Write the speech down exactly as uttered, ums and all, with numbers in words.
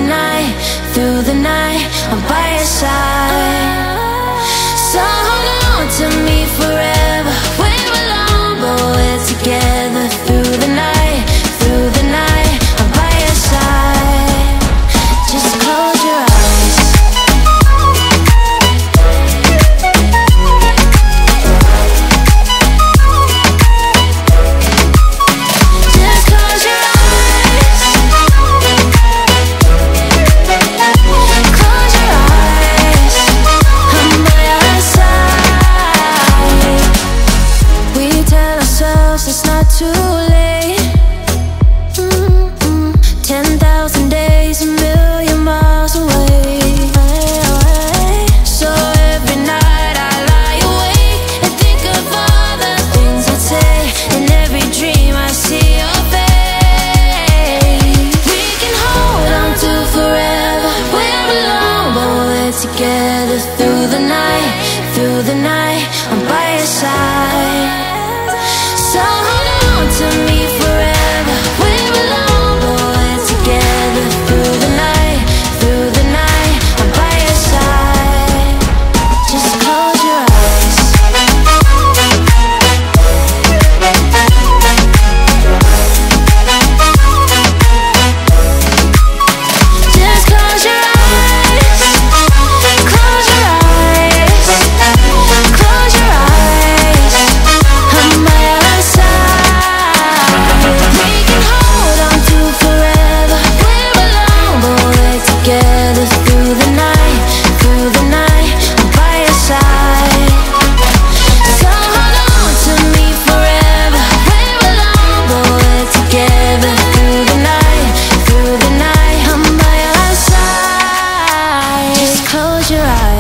night, through the night, I'm by your side. So hold on to me forever. We're alone, but we're together. Through the night, through the night, I'm by your side. Just close your eyes. Just close your eyes. Close your eyes. I'm by your side. We tell ourselves it's not too late. Mm-mm. Ten thousand days, a million miles away. So every night I lie awake and think of all the things I'd say. In every dream I see your face. We can hold on to forever. We're alone, but we're together. Through the night, through the night, I'm by your side. So hold on to me forever. We're alone, but we're together. Through the night, through the night, I'm by your side. Just close your eyes. Just close your eyes. Close your eyes. Close your eyes. I'm by your side. We can hold on to forever. We're alone, but we're together. Through the night, through the night, I'm by your side. So hold on to me forever. We're alone, but we're together. Through the night, through the night, I'm by your side. Just close your eyes.